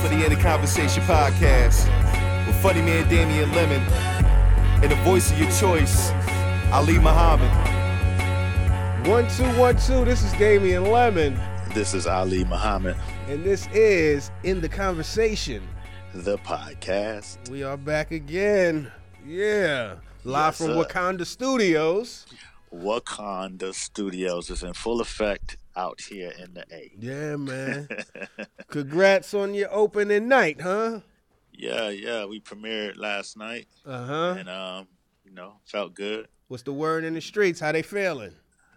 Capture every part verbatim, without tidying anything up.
for the In the Conversation podcast with funny man Damian Lemon and the voice of your choice, Ali Muhammad. One, two, one, two. This is Damian Lemon. This is Ali Muhammad. And this is In the Conversation, the podcast. We are back again. Yeah. Live yes, from sir. Wakanda Studios. Wakanda Studios is in full effect out here in the A. Yeah, man. Congrats on your opening night, huh? Yeah, yeah. We premiered last night. Uh-huh. And, um, you know, felt good. What's the word in the streets? How they feeling?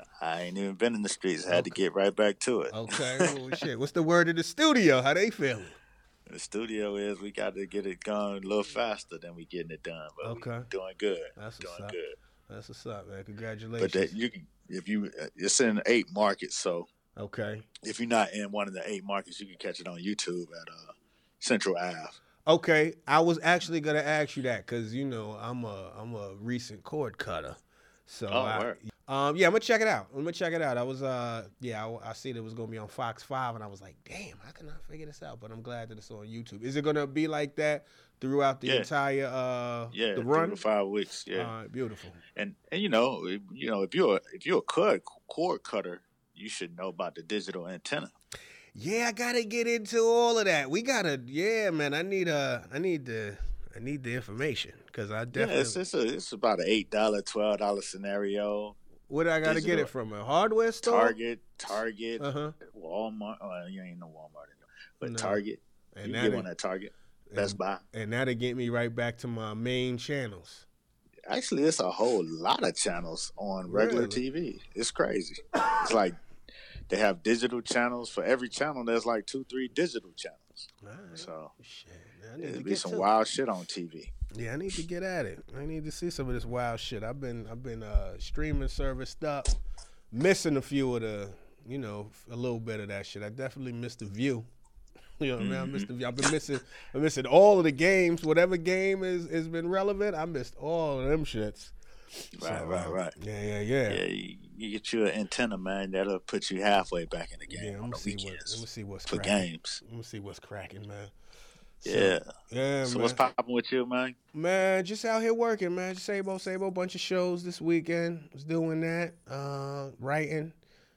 I ain't even been in the streets. I had okay. to get right back to it. Okay. Well, shit. What's the word in the studio? How they feeling? The studio is we got to get it going a little faster than we getting it done. But okay. we doing good. That's doing what's up. good. That's what's up, man. Congratulations. But that you can, if you, it's in eight markets. So okay. If you're not in one of the eight markets, you can catch it on YouTube at uh, Central Ave. Okay, I was actually gonna ask you that because you know I'm a I'm a recent cord cutter. So oh, I, word. um yeah, I'm gonna check it out. I'm gonna check it out. I was uh yeah I, I see it was gonna be on Fox five and I was like, damn, how can I figure this out? But I'm glad that it's on YouTube. Is it gonna be like that throughout the yeah. entire uh yeah the run? Five weeks. Yeah, all right, beautiful. And and you know you know if you're a, if you're a cord cord cutter, you should know about the digital antenna. Yeah, I gotta get into all of that. We gotta, yeah, man. I need uh, I need the, I need the information because I definitely. Yeah, it's it's, a, it's about an eight dollar, twelve dollar scenario. Where do I gotta digital, get it from? A hardware store? Target, Target, uh-huh. Walmart. Oh, you ain't no Walmart anymore, but no. Target. And you get one at Target, Best and, Buy, and that'll get me right back to my main channels. Actually, it's a whole lot of channels on regular really? T V. It's crazy. It's like. They have digital channels. For every channel, there's like two, three digital channels. Right. So shit. there'll be some wild shit on T V. Yeah, I need to get at it. I need to see some of this wild shit. I've been I've been uh, streaming serviced up, missing a few of the, you know, a little bit of that shit. I definitely missed the View. You know what mm-hmm. I mean? I missed the View. I've been missing I'm missing all of the games. Whatever game is has been relevant, I missed all of them shits. Right, so, right, um, right. Yeah, yeah, yeah. Yeah, you, you get you an antenna, man. That'll put you halfway back in the game. Yeah, on let me the see weekends what. Let me see what's for cracking. games. Let me see what's cracking, man. So, yeah, yeah. So man. what's popping with you, man? Man, just out here working, man. Just same old, same old. Bunch of shows this weekend. Was doing that, uh, writing.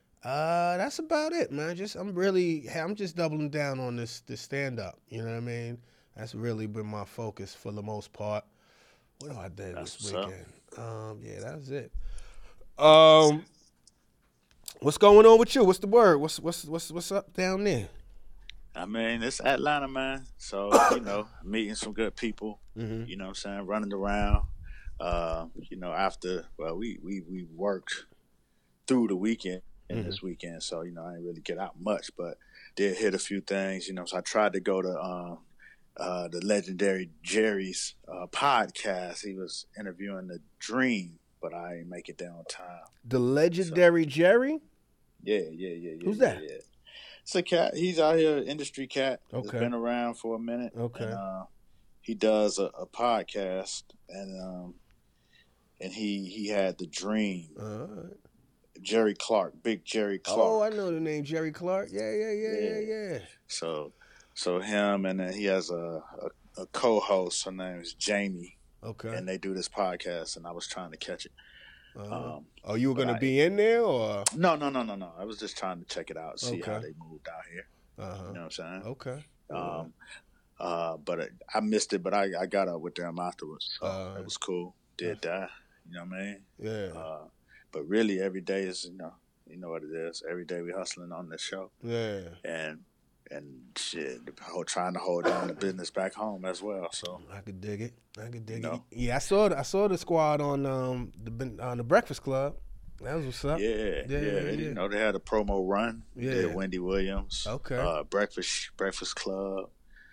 Uh, that's about it, man. Just I'm really, I'm just doubling down on this, this stand up. You know what I mean? That's really been my focus for the most part. What do I do That's this weekend? Up. Um, yeah, that's it. Um, what's going on with you? What's the word? What's what's what's what's up down there? I mean, it's Atlanta, man. So you know, meeting some good people. Mm-hmm. You know what I'm saying? Running around. Uh, you know, after well, we we we worked through the weekend and mm-hmm. this weekend, so you know, I didn't really get out much, but did hit a few things. You know, so I tried to go to. Um, Uh, the legendary Jerry's uh, podcast. He was interviewing The Dream, but I didn't make it there on time. The legendary so, Jerry? Yeah, yeah, yeah, yeah. Who's yeah, that? Yeah. It's a cat. He's out here, industry cat. Okay. He's been around for a minute. Okay. And, uh, he does a, a podcast, and um, and he he had The Dream. All right. Jerry Clark, Big Jerry Clark. Oh, I know the name Jerry Clark. Yeah, yeah, yeah, yeah, yeah. yeah. So. So him, and then he has a, a, a co-host. Her name is Jamie. Okay. And they do this podcast, and I was trying to catch it. Uh-huh. Um, oh, you were going to I, be in there, or? No, no, no, no, no. I was just trying to check it out, see okay. how they moved out here. Uh-huh. You know what I'm saying? Okay. Um, uh, but I, I missed it, but I, I got up with them afterwards. So uh, it was cool. Did that. You know what I mean? Yeah. Uh, but really, every day is, you know, you know what it is. Every day we hustling on this show. Yeah. And... And shit, trying to hold down the business back home as well. So I could dig it. I could dig you know? it. Yeah, I saw I saw the squad on um the on the Breakfast Club. That was what's up. Yeah, yeah. yeah. yeah, yeah. You know, they had a promo run. Yeah, did Wendy Williams. Okay. Uh, Breakfast Breakfast Club.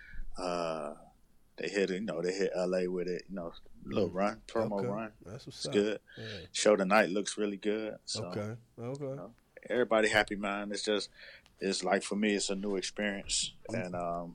Uh, they hit you know they hit L A with it. You know, little mm. run promo okay. run. That's what's it's up. good. Yeah. Show tonight looks really good. So, okay. Okay. You know, everybody happy, man. It's just. It's like for me, it's a new experience, and um,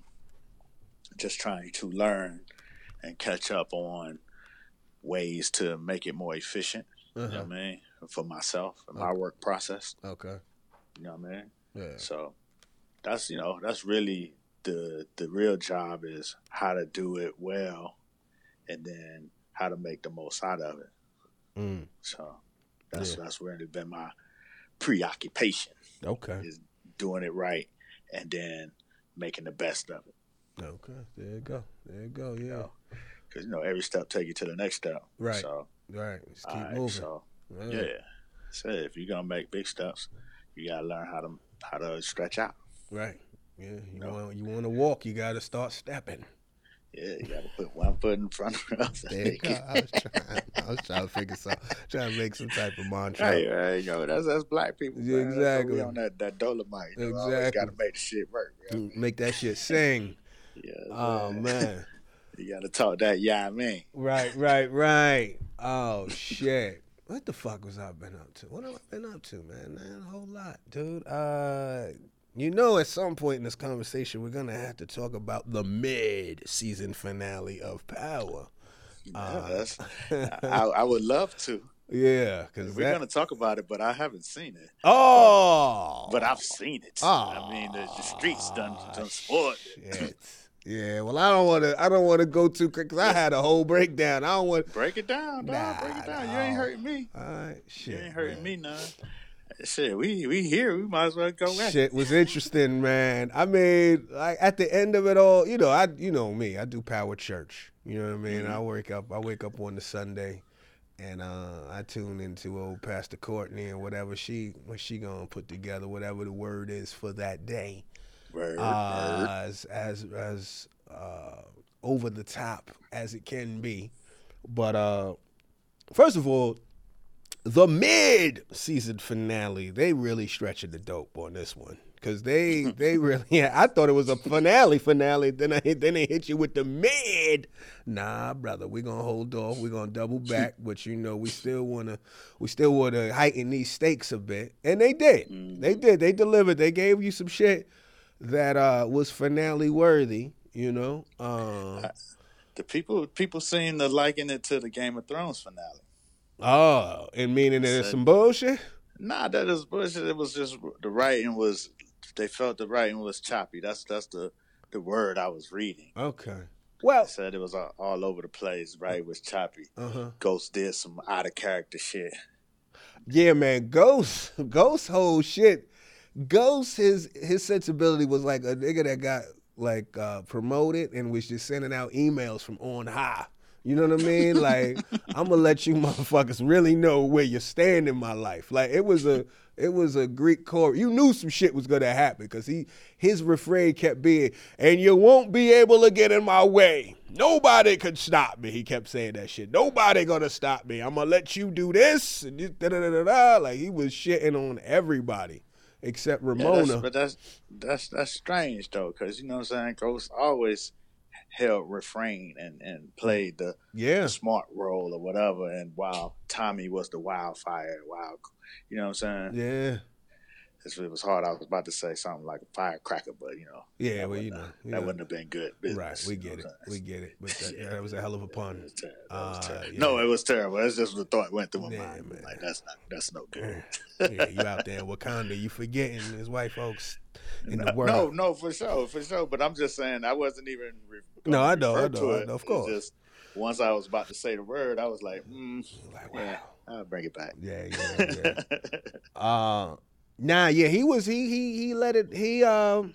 just trying to learn and catch up on ways to make it more efficient. Uh-huh. You know what I mean? For myself and my okay. work process. Okay. You know what I mean? Yeah. So that's you know that's really the the real job is how to do it well, and then how to make the most out of it. Mm. So that's Yeah. that's really been my preoccupation. Okay. Is doing it right and then making the best of it. Okay. There you go. There you go. Yeah. Because you know every step take you to the next step. Right. So Right. Just keep all right, moving. So Right. yeah. So if you're gonna make big steps, you gotta learn how to how to stretch out. Right. Yeah. You No. want you want to walk, you got to start stepping. Yeah, you gotta put one foot in front of the other. There you go. I was trying. I was trying to figure some, trying to make some type of mantra. Right, right, you know, that's that's black people. Yeah, man. That's what exactly. We on that, that Dolomite. You know, Exactly. always gotta make the shit work. You know? Make that shit sing. Yeah. Oh man. You gotta talk that yeah, I mean. Right, right, right. Oh shit. What the fuck was I been up to? What have I been up to, man? Man, a whole lot, dude. Uh, you know, at some point in this conversation, we're gonna have to talk about the mid-season finale of Power. Yeah, Uh, that's, I, I would love to. Yeah, because We're gonna talk about it, but I haven't seen it. Oh, But I've seen it. Oh, I mean, the, the streets done done spoiled it. shit. Yeah, well, I don't want to. I don't want to go too quick because I had a whole breakdown. I don't want. Break it down, dog. Nah, Break it down. You no. ain't hurting me. All right, shit. You ain't hurting man. me none. Shit, we we here. We might as well go back. Shit was interesting, man. I mean, like at the end of it all, you know, I you know me, I do Power Church. You know what I mean? Mm-hmm. I wake up, I wake up on the Sunday, and uh, I tune into old Pastor Courtney and whatever she what she gonna put together, whatever the word is for that day, Word, uh, word. as as as uh, over the top as it can be. But uh, first of all, the mid-season finale, they really stretching the dope on this one. Cause they they really, yeah, I thought it was a finale finale. Then I hit, then they hit you with the mid. Nah, brother, we gonna hold off. We gonna double back, but you know we still wanna we still wanna heighten these stakes a bit, and they did. Mm-hmm. They did. They delivered. They gave you some shit that uh, was finale worthy. You know. Um, The people people seem to liken it to the Game of Thrones finale. oh, and meaning that it's Said- some bullshit. Nah, that is bullshit. It was just the writing was. They felt the writing was choppy. That's that's the the word I was reading. Okay. Well. They said it was all, all over the place. Right, was choppy. Uh huh. Ghost did some out of character shit. Yeah, man. Ghost, Ghost whole shit. Ghost, his his sensibility was like a nigga that got like uh, promoted and was just sending out emails from on high. You know what I mean? Like, I'm gonna let you motherfuckers really know where you stand in my life. Like, it was a it was a Greek chorus. You knew some shit was gonna happen because he his refrain kept being, "And you won't be able to get in my way. Nobody could stop me." He kept saying that shit. Nobody gonna stop me. I'm gonna let you do this and da da da da da. Like, he was shitting on everybody except Yeah, Ramona. that's, but that's that's that's strange though, because you know what I'm saying. Ghost always held refrain and, and played the, yeah. the smart role or whatever. And while Tommy was the wildfire, wild, you know what I'm saying. Yeah. It's, it was hard. I was about to say something like a firecracker, but you know, Yeah, that well, you wouldn't know, have- you that know. wouldn't have been good business. Right, we you know get it. what I'm We saying? get it. But that, yeah, that was a hell of a It pun. was terrible. That was Uh, terrible. yeah. No, it was terrible. That's just the thought went through my Yeah, mind. man. Like that's not that's no good. Yeah, you out there in Wakanda, you forgetting his white folks in the No, world. no, for sure, for sure. But I'm just saying, I wasn't even. Re- No, I know, refer I know, to I it. know, of It's course. Just once I was about to say the word, I was like, mm, Like, wow. yeah, I'll bring it back. Yeah, yeah, yeah. uh, nah, yeah, he was he he he let it he um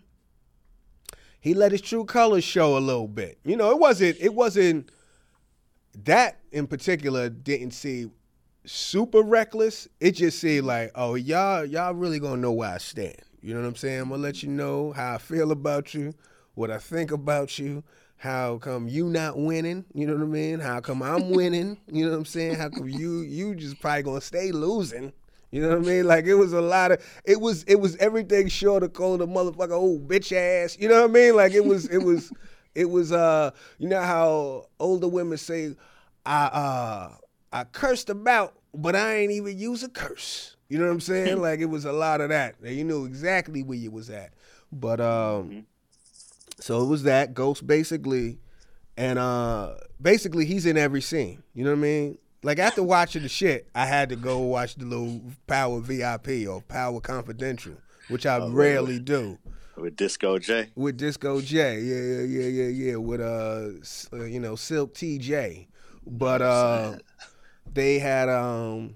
he let his true colors show a little bit. You know, it wasn't it wasn't that in particular didn't seem super reckless. It just seemed like, oh, y'all y'all really gonna know where I stand. You know what I'm saying? I'm gonna let you know how I feel about you, what I think about you. How come you not winning? You know what I mean? How come I'm winning? You know what I'm saying? How come you you just probably gonna stay losing? You know what I mean? Like, it was a lot of it was it was everything short of calling the motherfucker old bitch ass. You know what I mean? Like, it was it was it was uh you know how older women say, I uh I cursed about, but I ain't even use a curse. You know what I'm saying? Like, it was a lot of that. And you knew exactly where you was at. But um Mm-hmm. so it was that Ghost basically, and uh, basically he's in every scene. You know what I mean? Like, after watching the shit, I had to go watch the little Power V I P or Power Confidential, which I Oh, rarely do. With Disco J. With Disco J, yeah, yeah, yeah, yeah, yeah. With uh, uh you know, Silk T J, but uh, they had um,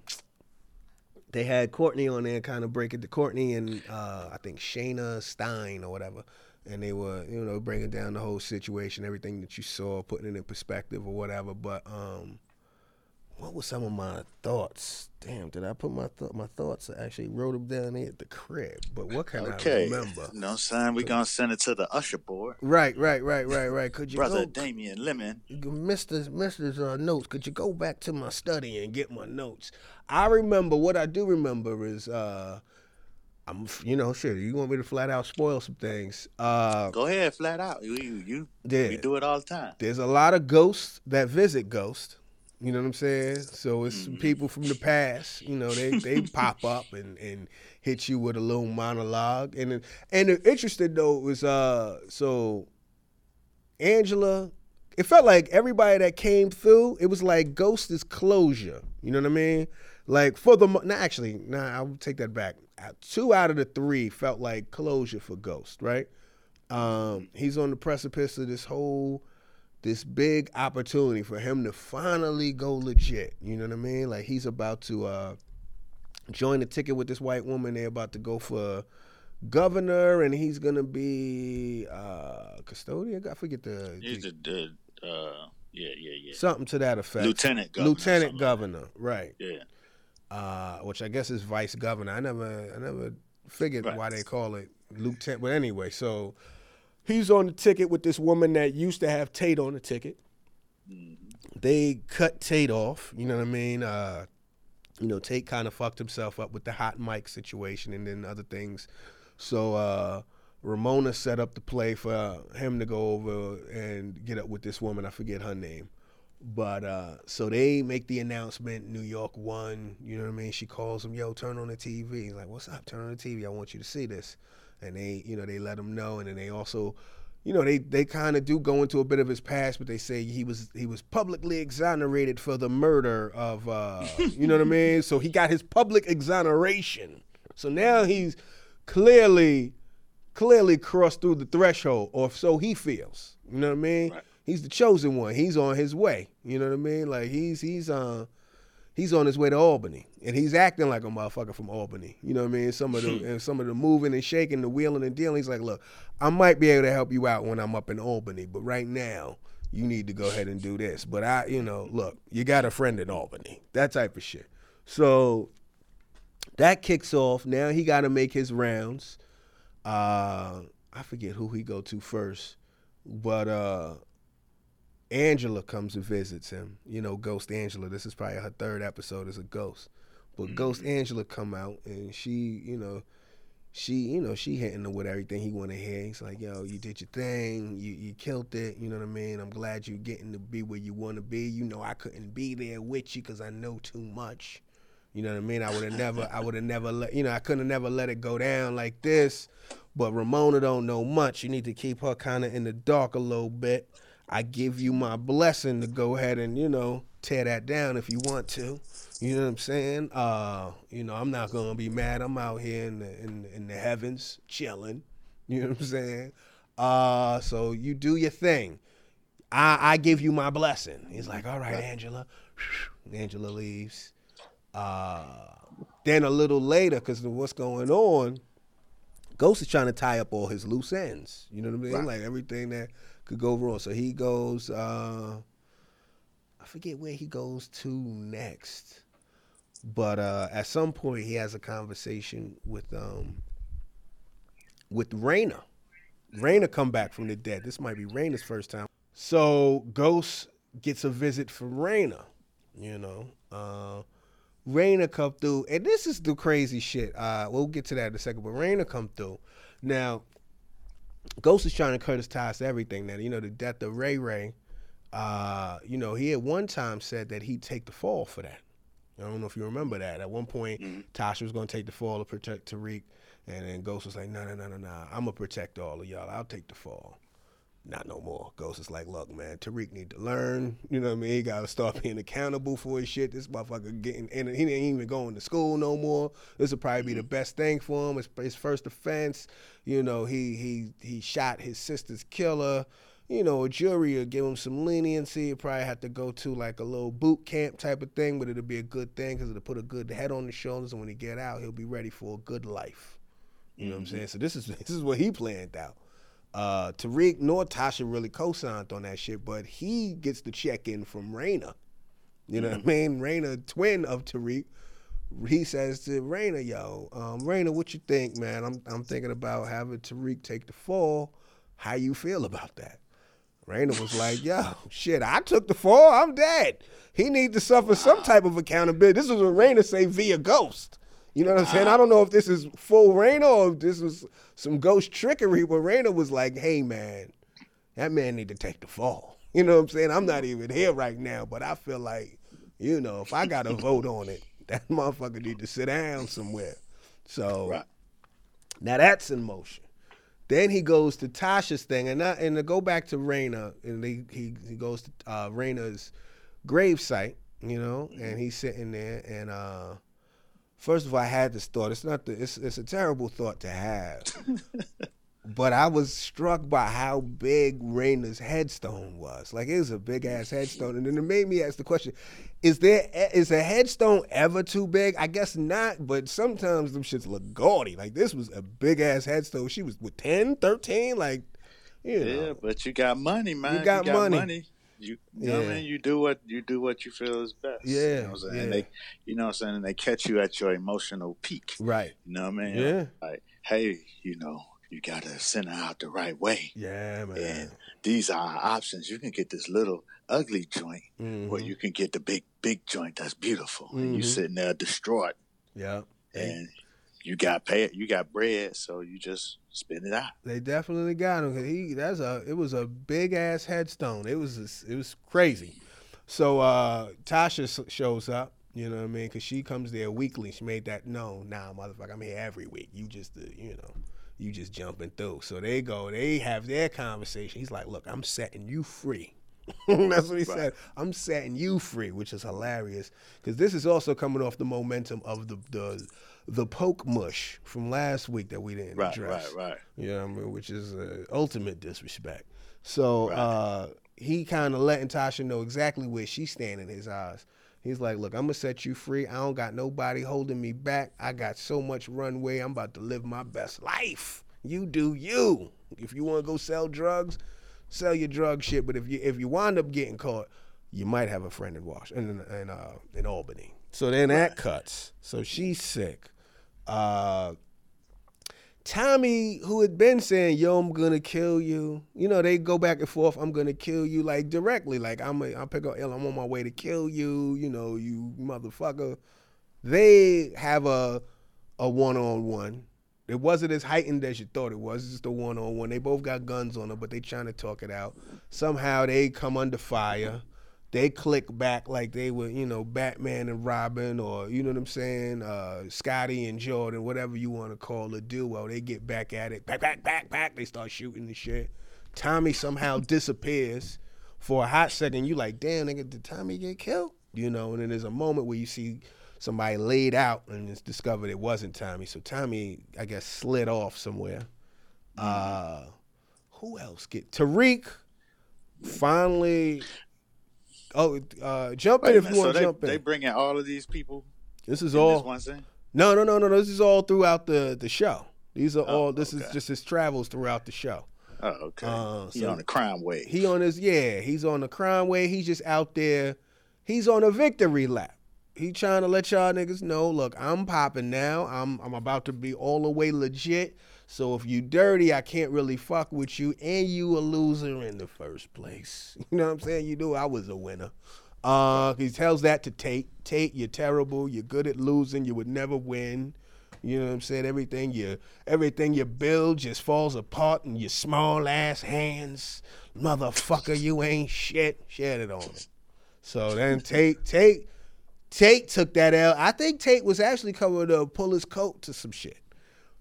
they had Courtney on there, kind of break it to Courtney and uh, I think Shayna Stein or whatever, and they were you know breaking down the whole situation, everything that you saw, putting it in perspective or whatever. But um, what were some of my thoughts? Damn, did I put my th- my thoughts? I actually wrote them down there at the crib. But what can okay. I remember? You know what I'm saying? We're going to send it to the usher board. Right, right, right, right, right. Could you Brother go, Damian Lemon. Mister Mister's uh, notes, could you go back to my study and get my notes? I remember, what I do remember is, uh, I'm, you know, shit, you want me to flat out spoil some things. Uh, go ahead, flat out. You, you, you yeah, we do it all the time. There's a lot of ghosts that visit Ghost. You know what I'm saying? So it's Mm-hmm. people from the past, you know, they, they pop up and, and hit you with a little monologue. And and the interesting though was uh so Angela, it felt like everybody that came through, it was like Ghost is closure. You know what I mean? Like for the no, actually, nah, I'll take that back. Two out of the three felt like closure for Ghost, right? Um, he's on the precipice of this whole this big opportunity for him to finally go legit. You know what I mean? Like he's about to uh, join the ticket with this white woman. They're about to go for governor, and he's gonna be uh, custodian. I forget the. He's the, the uh, yeah, yeah, yeah. Something to that effect. Lieutenant governor. Lieutenant governor, like right? Yeah. Uh, which I guess is vice governor. I never, I never figured right. why they call it lieutenant. But anyway, so. He's on the ticket with this woman that used to have Tate on the ticket. Mm-hmm. They cut Tate off, you know what I mean? Uh, you know, Tate kind of fucked himself up with the hot mic situation and then other things. So uh, Ramona set up the play for him to go over and get up with this woman. I forget her name. But uh, so they make the announcement, New York won, you know what I mean? She calls him, yo, turn on the T V. He's like, what's up? Turn on the T V. I want you to see this. And they, you know, they let him know, and then they also, you know, they, they kind of do go into a bit of his past, but they say he was he was publicly exonerated for the murder of, uh, you know what I mean? So he got his public exoneration. So now he's clearly, clearly crossed through the threshold, or so he feels. You know what I mean? Right. He's the chosen one. He's on his way. You know what I mean? Like he's he's uh he's on his way to Albany, and he's acting like a motherfucker from Albany. You know what I mean? Some of the and some of the moving and shaking, the wheeling and dealing. He's like, look, I might be able to help you out when I'm up in Albany, but right now you need to go ahead and do this. But I, you know, look, you got a friend in Albany, that type of shit. So that kicks off. Now he got to make his rounds. Uh, I forget who he go to first, but uh, Angela comes and visits him. You know, Ghost Angela. This is probably her third episode as a ghost. But mm-hmm. Ghost Angela come out, and she, you know, she, you know, she hitting him with everything he want to hear. He's like, yo, you did your thing. You you killed it. You know what I mean? I'm glad you're getting to be where you want to be. You know, I couldn't be there with you because I know too much. You know what I mean? I would have never, I would have never let, you know, I couldn't have never let it go down like this. But Ramona don't know much. You need to keep her kind of in the dark a little bit. I give you my blessing to go ahead and, you know, tear that down if you want to. You know what I'm saying? Uh, you know, I'm not going to be mad. I'm out here in the, in, in the heavens chilling. You know what I'm saying? Uh, so you do your thing. I, I give you my blessing. He's like, all right, Angela. Angela leaves. Uh, then a little later, because of what's going on, Ghost is trying to tie up all his loose ends. You know what I mean? Right. Like everything that could go wrong. So he goes, uh, I forget where he goes to next. But uh, at some point he has a conversation with um, with Raina. Raina come back from the dead. This might be Raina's first time. So Ghost gets a visit from Raina, you know. Uh, Raina come through, and this is the crazy shit. Uh, we'll get to that in a second, but Raina come through. Now, Ghost is trying to cut his ties to everything. Now, you know, the death of Ray Ray, uh, you know, he at one time said that he'd take the fall for that. I don't know if you remember that. At one point, mm-hmm. Tasha was going to take the fall to protect Tariq, and then Ghost was like, no, no, no, no, no. I'm going to protect all of y'all. I'll take the fall. not no more. Ghost is like, look, man, Tariq need to learn. You know what I mean? He got to start being accountable for his shit. This motherfucker getting, and he ain't even going to school no more. This will probably be the best thing for him. It's his first offense. You know, he he he shot his sister's killer. You know, a jury will give him some leniency. He'll probably have to go to like a little boot camp type of thing, but it'll be a good thing because it'll put a good head on his shoulders, and when he get out, he'll be ready for a good life. You know mm-hmm. what I'm saying? So this is this is what he planned out. Uh, Tariq nor Tasha really co-signed on that shit, but he gets the check-in from Raina. You know mm-hmm. what I mean? Raina, twin of Tariq, he says to Raina, yo, um, Raina, what you think, man? I'm I'm thinking about having Tariq take the fall. How you feel about that? Raina was like, yo, shit, I took the fall. I'm dead. He needs to suffer some type of accountability. This is what Raina say via Ghost. You know what I'm saying? I don't know if this is full Raina or if this was some Ghost trickery, but Raina was like, hey, man, that man need to take the fall. You know what I'm saying? I'm not even here right now, but I feel like, you know, if I got to vote on it, that motherfucker need to sit down somewhere. So right. Now that's in motion. Then he goes to Tasha's thing, and not, and to go back to Raina, and he he, he goes to uh, Raina's gravesite, you know, and he's sitting there, and uh, first of all, I had this thought. It's not the, it's it's a terrible thought to have, but I was struck by how big Raina's headstone was. Like, it was a big ass headstone, and then it made me ask the question: Is there is a headstone ever too big? I guess not, but sometimes them shits look gaudy. Like, this was a big ass headstone. She was with ten, thirteen, like, you know. Yeah, but you got money, man. You got, you got money. money. You, you know yeah. what I mean? You do what you do what you feel is best. Yeah. You know what I'm saying? Yeah. And they, you know what I'm saying? And they catch you at your emotional peak. Right. You know what I mean? Yeah. Like, hey, you know, you gotta send her out the right way. Yeah, man. And these are our options. You can get this little ugly joint, mm-hmm. or you can get the big, big joint that's beautiful. Mm-hmm. And you sitting there distraught. Yeah. And you got pay, you got bread, so you just spin it out. They definitely got him. He that's a it was a big ass headstone. It was a, it was crazy. So uh, Tasha shows up. You know what I mean? Because she comes there weekly. She made that known. Nah, motherfucker, I'm here every week. You just, uh, you know, you just jumping through. So they go. They have their conversation. He's like, look, I'm setting you free. That's what he right. said. I'm setting you free, which is hilarious because this is also coming off the momentum of the the the poke mush from last week that we didn't right, address. Right, right, You know what I mean? Which is uh, ultimate disrespect. So right. uh, he kind of letting Tasha know exactly where she's standing in his eyes. He's like, look, I'm going to set you free. I don't got nobody holding me back. I got so much runway. I'm about to live my best life. You do you. If you want to go sell drugs, sell your drug shit. But if you if you wind up getting caught, you might have a friend in Wash in in, uh, in Albany. So then that right. cuts. So she's sick. Uh, Tommy, who had been saying, yo, I'm going to kill you. You know, they go back and forth. I'm going to kill you, like, directly. Like, I'm a, I'll pick up L. I'm on my way to kill you. You know, you motherfucker. They have a a one-on-one. It wasn't as heightened as you thought it was. It's just a one-on-one. They both got guns on them, but they trying to talk it out. Somehow they come under fire. They click back like they were, you know, Batman and Robin, or, you know what I'm saying, uh, Scotty and Jordan, whatever you want to call a duo. They get back at it. Back, back, back, back. They start shooting the shit. Tommy somehow disappears for a hot second. You like, damn, nigga, did Tommy get killed? You know, and then there's a moment where you see somebody laid out and it's discovered it wasn't Tommy. So Tommy, I guess, slid off somewhere. Uh, who else get Tariq finally... Oh, uh, jump in if you want to so jump in. They bring in all of these people. This is all. This one scene? No, no, no, no, no. This is all throughout the, the show. These are oh, all. This okay. is just his travels throughout the show. Oh, okay. Uh, he so on the crime wave. He on his yeah. He's on the crime wave. He's just out there. He's on a victory lap. He trying to let y'all niggas know. Look, I'm popping now. I'm I'm about to be all the way legit. So if you dirty, I can't really fuck with you, and you a loser in the first place. You know what I'm saying? You knew I was a winner. Uh, he tells that to Tate. Tate, you're terrible. You're good at losing. You would never win. You know what I'm saying? Everything you everything you build just falls apart in your small ass hands. Motherfucker, you ain't shit. Shed it on him. So then Tate, Tate, Tate took that L. I think Tate was actually coming to pull his coat to some shit.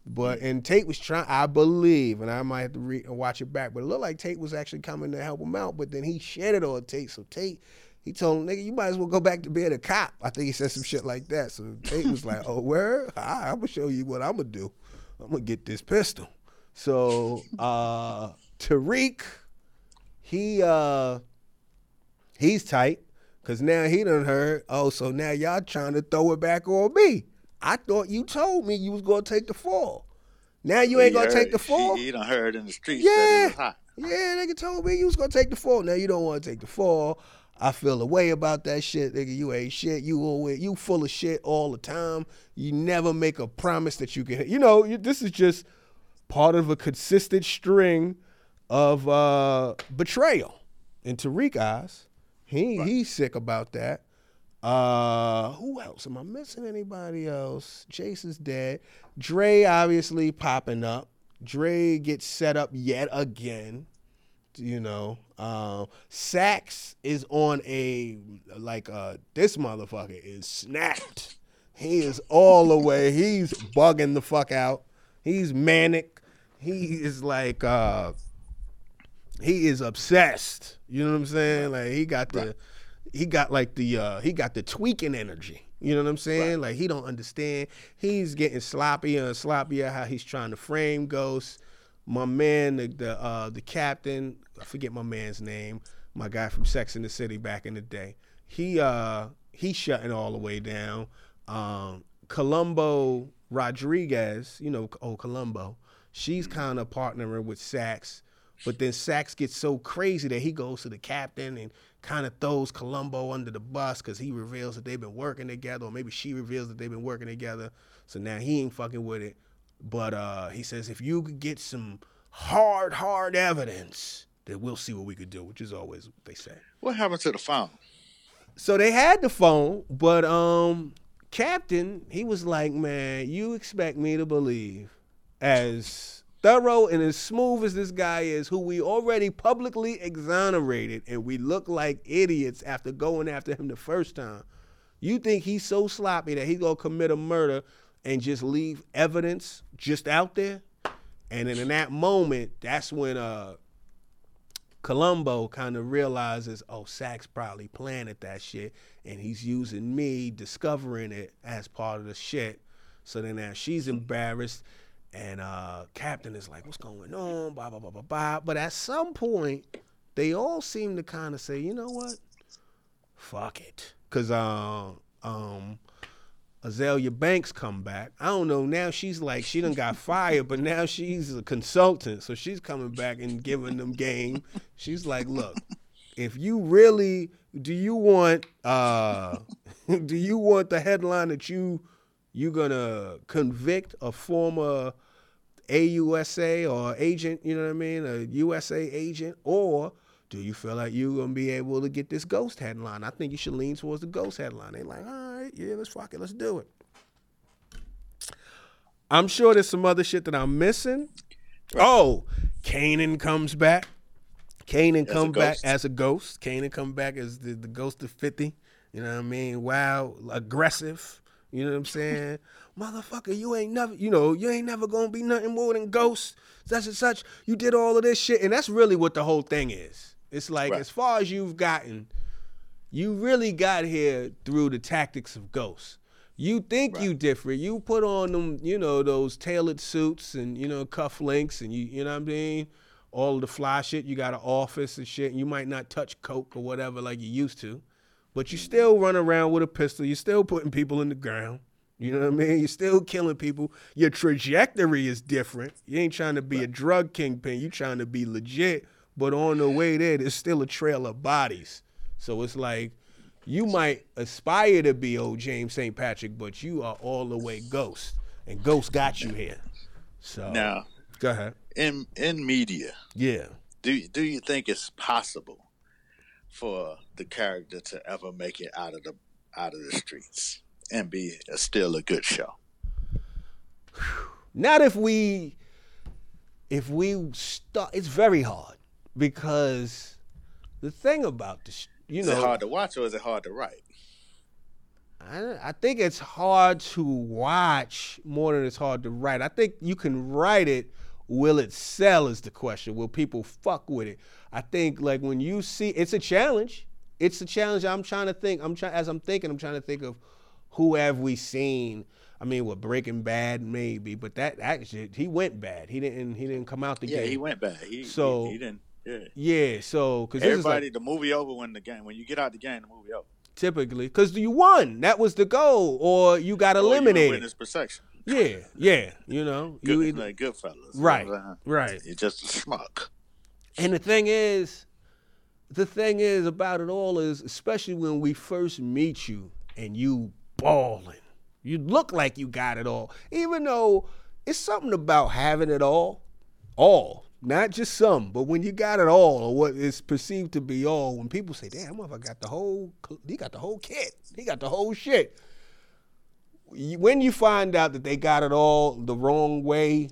But and Tate was trying, I believe, and I might have to re- watch it back, but it looked like Tate was actually coming to help him out. But then he shed it on Tate, so Tate, he told him, nigga, you might as well go back to being a cop. I think he said some shit like that. So Tate was like, oh, where? Right, I'm gonna show you what I'm gonna do. I'm gonna get this pistol. So uh, Tariq, he uh, he's tight because now he done heard. Oh, so now y'all trying to throw it back on me. I thought you told me you was gonna take the fall. Now you ain't gonna heard, take the fall. He, he done heard in the streets yeah. that it was hot. Yeah, nigga told me you was gonna take the fall. Now you don't want to take the fall. I feel a way about that shit, nigga. You ain't shit. You always, you full of shit all the time. You never make a promise that you can. You know, you, this is just part of a consistent string of uh, betrayal. In Tariq eyes, he right. he's sick about that. Uh, who else? Am I missing anybody else? Jason's dead. Dre obviously popping up. Dre gets set up yet again. You know, uh, Sax is on a, like, uh, this motherfucker is snapped. He is all the way. He's bugging the fuck out. He's manic. He is like, uh, he is obsessed. You know what I'm saying? Like, he got the, right. he got like the, uh, he got the tweaking energy. You know what I'm saying? Right. Like, he don't understand. He's getting sloppier and sloppier how he's trying to frame Ghost. My man, the the, uh, the captain, I forget my man's name, my guy from Sex and the City back in the day. He uh he's shutting all the way down. Um, Columbo Rodriguez, you know, oh Columbo, she's kind of partnering with Sax, but then Sax gets so crazy that he goes to the captain and kind of throws Columbo under the bus because he reveals that they've been working together, or maybe she reveals that they've been working together. So now he ain't fucking with it. But uh, he says, if you could get some hard, hard evidence, then we'll see what we could do, which is always what they say. What happened to the phone? So they had the phone, but um, Captain, he was like, man, you expect me to believe, as thorough and as smooth as this guy is, who we already publicly exonerated, and we look like idiots after going after him the first time. You think he's so sloppy that he's going to commit a murder and just leave evidence just out there? And then in that moment, that's when uh, Columbo kind of realizes, oh, Sax probably planted that shit, and he's using me discovering it as part of the shit. So then now she's embarrassed, and uh, Captain is like, what's going on, blah, blah, blah, blah, blah. But at some point, they all seem to kind of say, you know what? Fuck it. Because uh, um, Azalea Banks come back. I don't know, now she's like, she done got fired, but now she's a consultant, so she's coming back and giving them game. She's like, look, if you really, do you want, uh, do you want the headline that you, you gonna convict a former A U S A or agent, you know what I mean, a U S A agent, or do you feel like you're going to be able to get this Ghost headline? I think you should lean towards the Ghost headline. They're like, all right, yeah, let's fuck it. Let's do it. I'm sure there's some other shit that I'm missing. Right. Oh, Kanan comes back. Kanan come back as a ghost. Kanan come back as the, the ghost of fifty. You know what I mean? Wild, aggressive. You know what I'm saying? Motherfucker, you ain't never, you know, you ain't never going to be nothing more than Ghost, such and such. You did all of this shit. And that's really what the whole thing is. It's like, right. As far as you've gotten, you really got here through the tactics of Ghost. You think right. you different. You put on them, you know, those tailored suits and, you know, cufflinks and, you you know what I mean? All of the fly shit. You got an office and shit. And you might not touch coke or whatever like you used to. But you still run around with a pistol. You're still putting people in the ground. You know what I mean? You're still killing people. Your trajectory is different. You ain't trying to be right. a drug kingpin. You trying to be legit. But on the way there, there's still a trail of bodies. So it's like, you might aspire to be old James Saint Patrick, but you are all the way Ghost. And Ghost got you here. So now, go ahead. In in media, yeah. Do do you think it's possible for the character to ever make it out of the out of the streets and be a, still a good show? Not if we if we start. It's very hard. Because the thing about this, you is know. Is it hard to watch or is it hard to write? I, I think it's hard to watch more than it's hard to write. I think you can write it. Will it sell is the question. Will people fuck with it? I think like when you see, it's a challenge. It's a challenge. I'm trying to think. I'm trying as I'm thinking. I'm trying to think of who have we seen. I mean, what Breaking Bad maybe, but that actually he went bad. He didn't. He didn't come out the yeah, game. he went bad. He, so he, he didn't. Yeah. Yeah. So because everybody, like, the movie over when the game. When you get out the game, the movie over. Typically, because you won. That was the goal, or you got eliminated. Or witness protection. Yeah, yeah. You know, Good, you like Goodfellas. Right, you know right. You're just a schmuck. And the thing is, the thing is about it all is, especially when we first meet you and you balling, you look like you got it all, even though it's something about having it all, all. Not just some, but when you got it all, or what is perceived to be all, when people say, damn, motherfucker got the whole, he got the whole kit, he got the whole shit. When you find out that they got it all the wrong way,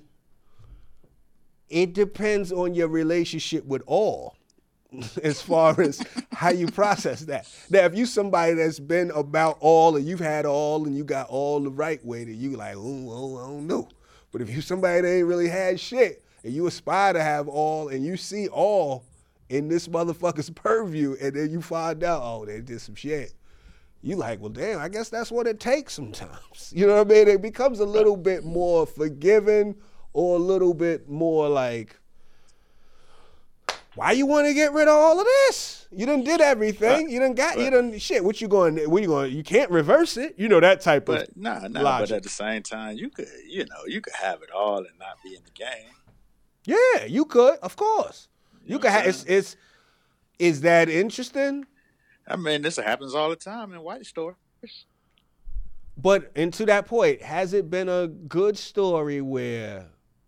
it depends on your relationship with all, as far as how you process that. Now, if you somebody that's been about all, and you've had all, and you got all the right way, then you like, oh, oh, I don't know. But if you somebody that ain't really had shit, and you aspire to have all, and you see all in this motherfucker's purview, and then you find out, oh, they did some shit. You like, well, damn, I guess that's what it takes sometimes. You know what I mean? It becomes a little bit more forgiving, or a little bit more like, why you want to get rid of all of this? You done did everything. You done got, but, you done, shit, what you going, what you going, you can't reverse it. You know, that type but, of Nah, nah, logic. But at the same time, you could, you know, you could have it all and not be in the game. Yeah, you could, of course. You, you could have. It's, it's. Is that interesting? I mean, this happens all the time in white stores. But and to that point, has it been a good story where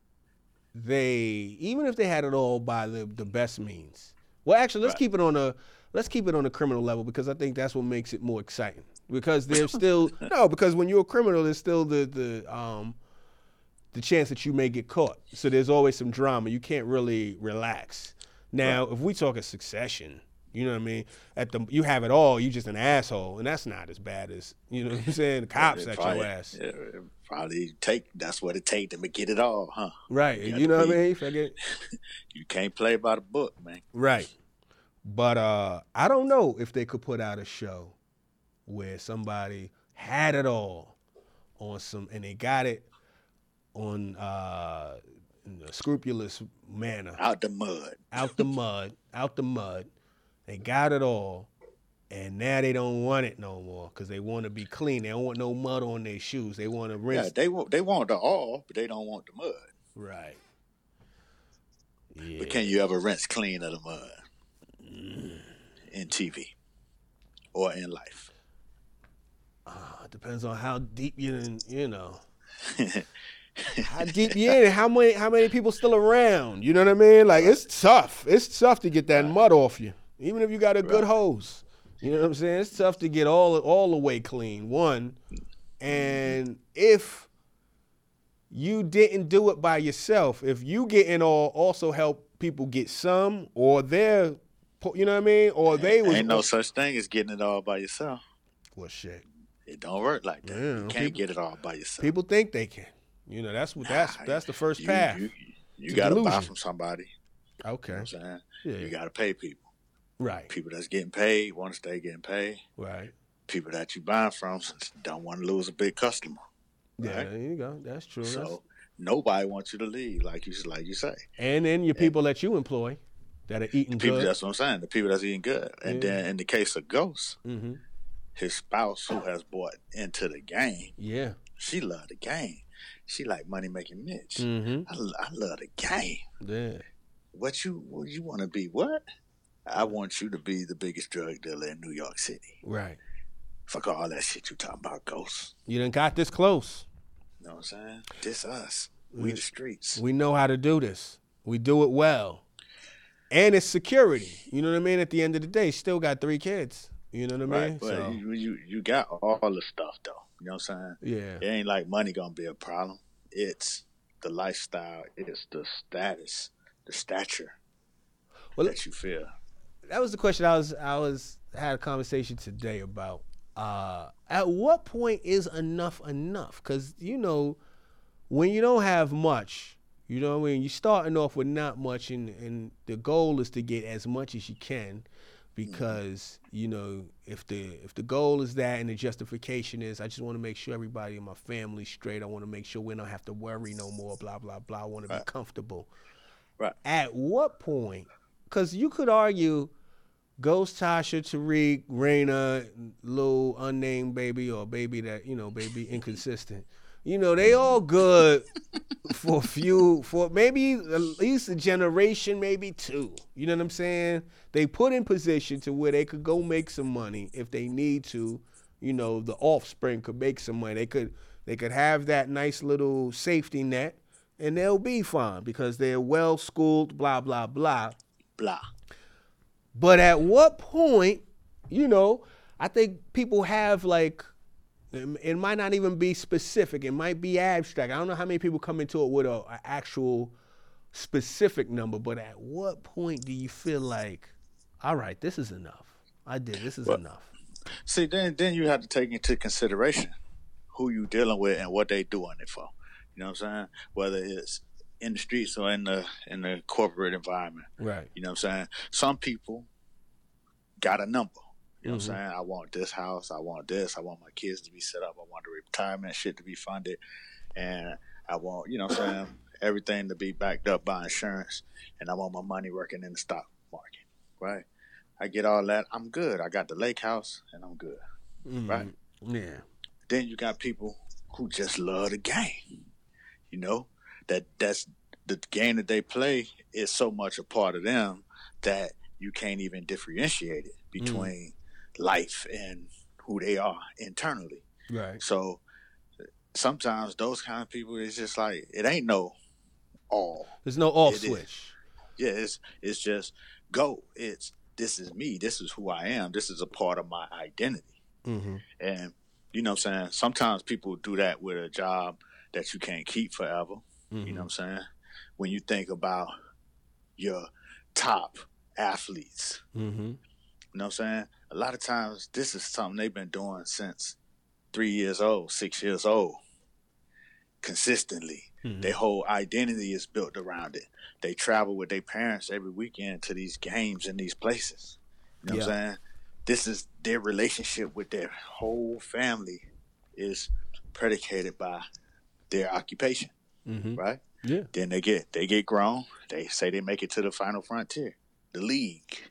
they, even if they had it all by the, the best means? Well, actually, let's right. keep it on a let's keep it on a criminal level, because I think that's what makes it more exciting. Because there's still no, because when you're a criminal, there's still the the um. the chance that you may get caught. So there's always some drama. You can't really relax. Now, right. if we talk a Succession, you know what I mean? At the you have it all, you just an asshole, and that's not as bad as, you know what I'm saying, the cops at your ass. Yeah, probably take, that's what it take to get it all, huh? Right, you, you know what I mean? Forget. You can't play by the book, man. Right. But uh, I don't know if they could put out a show where somebody had it all on some, and they got it on uh, in a scrupulous manner. Out the mud. Out the mud. Out the mud. They got it all, and now they don't want it no more because they want to be clean. They don't want no mud on their shoes. They want to rinse. Yeah, they want they want the all, but they don't want the mud. Right. Yeah. But can you ever rinse clean of the mud mm. in T V or in life? Uh, it depends on how deep you in, you know. How deep you in? How many how many people still around? You know what I mean? Like, it's tough. It's tough to get that mud off you, even if you got a good right. hose. You know what I'm saying? It's tough to get all all the way clean. One, and if you didn't do it by yourself, if you getting all also help people get some, or they're, you know what I mean, or they was ain't no such thing as getting it all by yourself. Well, shit, it don't work like that. Yeah, you can't people, get it all by yourself. People think they can. You know, that's what that's nah, that's the first you, path. You, you got to buy from somebody. Okay. You know what I'm saying? Yeah. You got to pay people. Right. People that's getting paid want to stay getting paid. Right. People that you buying from don't want to lose a big customer. Yeah, right? There you go. That's true. So that's... nobody wants you to leave, like you like you say. And then your people and, that you employ that are eating people, good. That's what I'm saying. The people that's eating good. And yeah. then in the case of Ghost, mm-hmm. his spouse who has bought into the game, yeah, she loved the game. She like money making Mitch. Mm-hmm. I, I love the game. Yeah. What you what you want to be? What? I want you to be the biggest drug dealer in New York City. Right. Fuck all that shit you talking about, Ghost. You done got this close. You know what I'm saying? This us. We the streets. We know how to do this. We do it well. And it's security. You know what I mean? At the end of the day, still got three kids. You know what I mean? Right, but so. you, you you got all the stuff though. You know what I'm saying? Yeah. It ain't like money gonna be a problem. It's the lifestyle. It's the status, the stature well, that you feel. That was the question I was I was had a conversation today about. uh, at what point is enough enough? Because, you know, when you don't have much, you know what I mean? You're starting off with not much, and, and the goal is to get as much as you can, because, you know, if the if the goal is that and the justification is, I just want to make sure everybody in my family's straight. I want to make sure we don't have to worry no more, blah, blah, blah. I want to Right. be comfortable. Right. At what point? Because you could argue Ghost, Tasha, Tariq, Raina, little unnamed baby, or baby that, you know, baby inconsistent. You know, they all good for a few, for maybe at least a generation, maybe two. You know what I'm saying? They put in position to where they could go make some money if they need to. You know, the offspring could make some money. They could they could have that nice little safety net, and they'll be fine because they're well schooled, blah, blah, blah. Blah. But at what point, you know, I think people have like, it might not even be specific. It might be abstract. I don't know how many people come into it with a, a actual specific number, but at what point do you feel like, all right, this is enough. I did. This is Well, enough. See, then then you have to take into consideration who you dealing with and what they doing it for. You know what I'm saying? Whether it's in the streets or in the in the corporate environment. Right. You know what I'm saying? Some people got a number. You know Mhm. what I'm saying? I want this house. I want this. I want my kids to be set up. I want the retirement shit to be funded. And I want, you know what I'm saying, everything to be backed up by insurance. And I want my money working in the stock market. Right? I get all that. I'm good. I got the lake house and I'm good. Mhm. Right? Yeah. Then you got people who just love the game. You know? That that's the game that they play is so much a part of them that you can't even differentiate it between life and who they are internally. Right. So sometimes those kind of people, it's just like, it ain't no all. There's no off It is. switch. Yeah, it's it's just go. It's this is me. This is who I am. This is a part of my identity. Mm-hmm. And you know what I'm saying? Sometimes people do that with a job that you can't keep forever. Mm-hmm. You know what I'm saying? When you think about your top athletes, Mm-hmm. you know what I'm saying? A lot of times this is something they've been doing since three years old, six years old, consistently. Mm-hmm. Their whole identity is built around it. They travel with their parents every weekend to these games in these places. You know what I'm saying? This is their relationship with their whole family is predicated by their occupation, Mm-hmm. right? Yeah. Then they get they get grown. They say they make it to the final frontier, the league.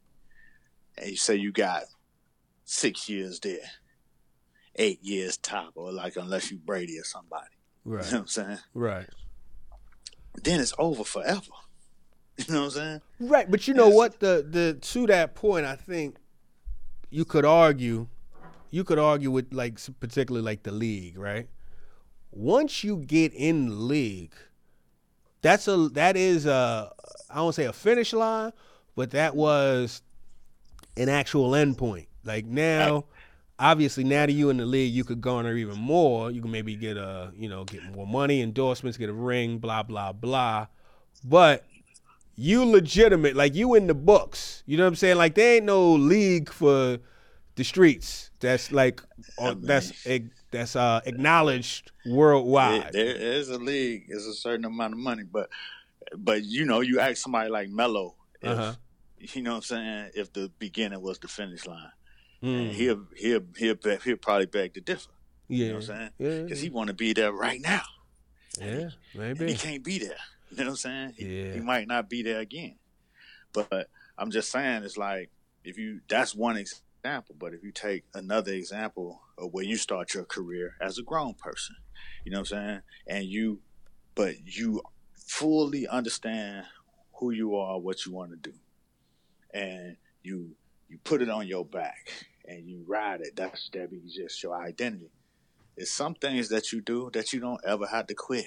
And you say you got six years there, eight years top, or like unless you Brady or somebody. Right. You know what I'm saying? Right. Then it's over forever. You know what I'm saying? Right, but you know Yes. what? The the to that point, I think you could argue, you could argue with like s- particularly like the league, right? Once you get in the league, that's a that is a I don't say a finish line, but that was an actual end point. Like now, obviously, now that you in the league, you could garner even more. You can maybe get a you know get more money, endorsements, get a ring, blah blah blah. But you legitimate, like you in the books. You know what I'm saying? Like there ain't no league for the streets. That's like uh, that's ag- that's uh, acknowledged worldwide. There, there is a league. It's a certain amount of money, but but you know, you ask somebody like Melo, if, Uh-huh. you know what I'm saying, if the beginning was the finish line, Mm. and he'll he'll he'll be- he'll probably beg to differ. Yeah, You know what I'm saying? yeah, Because he want to be there right now, yeah, and he maybe. can't be there. You know what I'm saying? He, Yeah. he might not be there again. But I'm just saying, it's like if you that's one example. But if you take another example of where you start your career as a grown person, you know what I'm saying, and you, but you fully understand who you are, what you want to do, and you you put it on your back and you ride it. That's that be just your identity. It's some things that you do that you don't ever have to quit.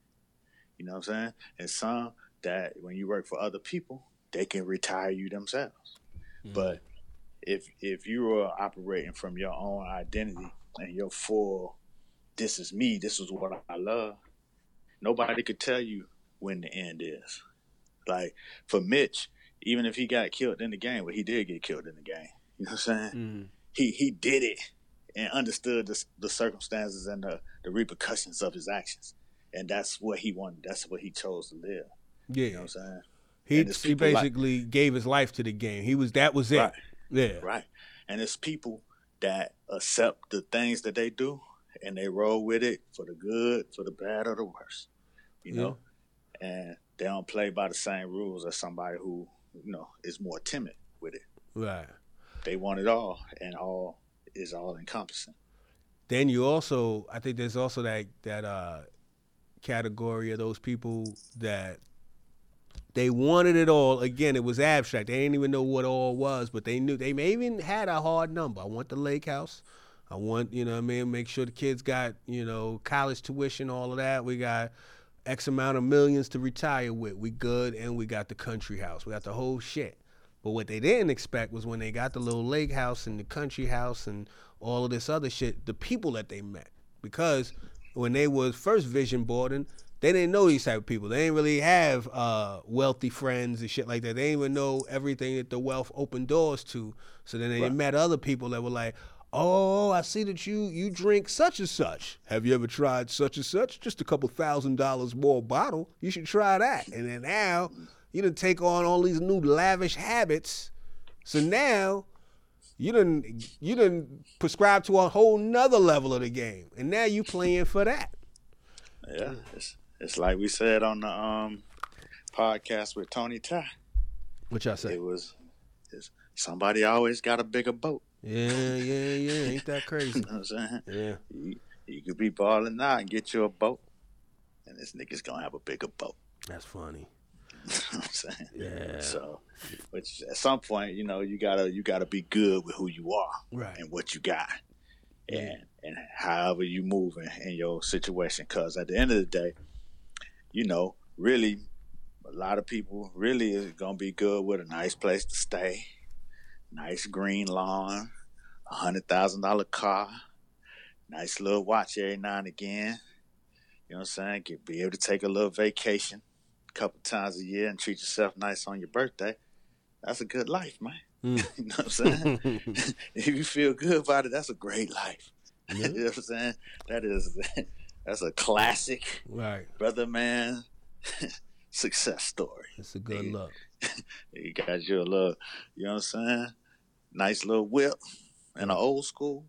You know what I'm saying? And some that when you work for other people, they can retire you themselves. Mm. But if if you are operating from your own identity and your full, this is me, this is what I love, nobody could tell you when the end is. Like for Mitch, even if he got killed in the game, well, he did get killed in the game. You know what I'm saying? Mm. He he did it and understood the, the circumstances and the, the repercussions of his actions. And that's what he wanted. That's what he chose to live. Yeah. You know what I'm saying? He, he basically like, gave his life to the game. He was that was it. Right. Yeah. Right. And it's people that accept the things that they do and they roll with it for the good, for the bad, or the worst. You know? Yeah. And they don't play by the same rules as somebody who, you know, is more timid with it. Right. They want it all, and all is all encompassing. Then you also, I think there's also that that uh, category of those people that they wanted it all. Again, it was abstract. They didn't even know what all was, but they knew. They may even had a hard number. I want the lake house. I want, you know what I mean, make sure the kids got, you know, college tuition, all of that. We got X amount of millions to retire with. We good, and we got the country house. We got the whole shit. But what they didn't expect was when they got the little lake house and the country house and all of this other shit, the people that they met. Because when they was first vision boarding, they didn't know these type of people. They didn't really have uh, wealthy friends and shit like that. They didn't even know everything that the wealth opened doors to. So then they right. met other people that were like, oh, I see that you you drink such and such. Have you ever tried such and such? Just a couple thousand dollars more a bottle. You should try that. And then now you done take on all these new lavish habits. So now you done you done prescribe to a whole nother level of the game. And now you playing for that. Yeah, it's it's like we said on the um podcast with Tony Ty. What y'all say? It was it's, somebody always got a bigger boat. Yeah, yeah, yeah. Ain't that crazy? You know what I'm saying? Yeah. You, you could be balling out and get you a boat, and this nigga's gonna have a bigger boat. That's funny. You know what I'm saying? Yeah. So, which at some point, you know, you gotta you gotta be good with who you are, right, and what you got, yeah. and and however you moving in your situation. Because at the end of the day, you know, really, a lot of people really is gonna be good with a nice place to stay, nice green lawn, a hundred thousand dollar car, nice little watch every now and again. You know what I'm saying? Get, be able to take a little vacation a couple times a year and treat yourself nice on your birthday. That's a good life, man. Mm. You know what I'm saying? If you feel good about it, that's a great life. Yeah. You know what I'm saying? That is, that's a classic, right, brother man, success story. It's a good you, look. You got you a little, you know what I'm saying? Nice little whip and an old school.